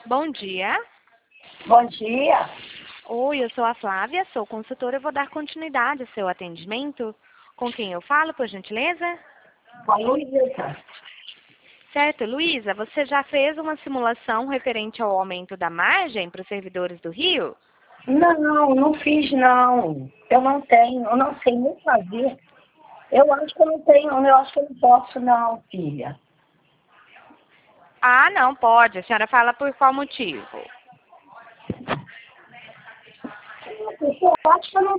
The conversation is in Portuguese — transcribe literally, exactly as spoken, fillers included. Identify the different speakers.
Speaker 1: Bom dia.
Speaker 2: Bom dia.
Speaker 1: Oi, eu sou a Flávia, sou consultora e vou dar continuidade ao seu atendimento. Com quem eu falo, por gentileza?
Speaker 2: Com a Luísa.
Speaker 1: Certo, Luísa, você já fez uma simulação referente ao aumento da margem para os servidores do Rio?
Speaker 2: Não, não fiz não. Eu não tenho, eu não sei nem fazer. Eu acho que eu não tenho, eu acho que eu não posso não, filha.
Speaker 1: Ah, não, pode. A senhora fala por qual motivo?
Speaker 2: Eu acho que eu não